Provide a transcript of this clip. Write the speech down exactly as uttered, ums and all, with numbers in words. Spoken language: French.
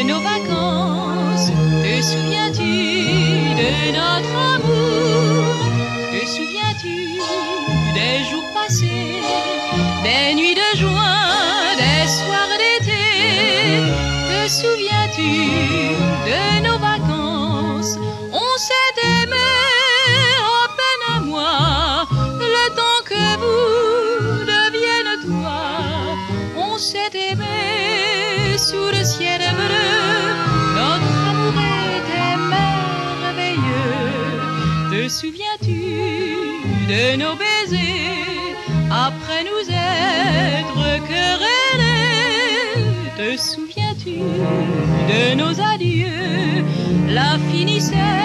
nos vacances? Te souviens-tu de notre amour? Te souviens-tu des jours passés, des nuits de juin, des soirs d'été? Te souviens-tu de nos vacances? On s'est aimé à peine un mois, le temps que vous devienne toi. On s'est aimé sous le ciel bleu, notre amour était merveilleux. Te souviens-tu de nos baisers après nous être querellés? Te souviens-tu de nos adieux? La finissait